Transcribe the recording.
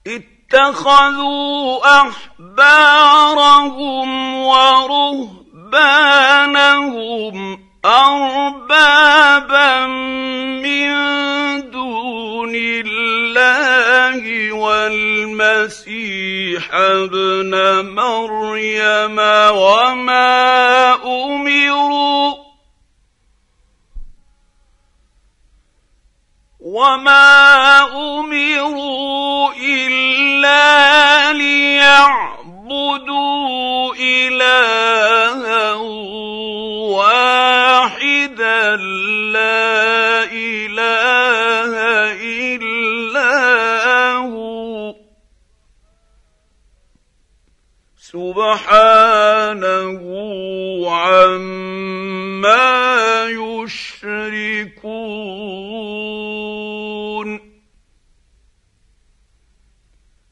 اتخذوا احبارهم ورهبانهم اربابا من دون الله والمسيح ابن مريم وما أمروا إلا ليعبدوا إلها واحدا لا إله إلا هو سبحانه عما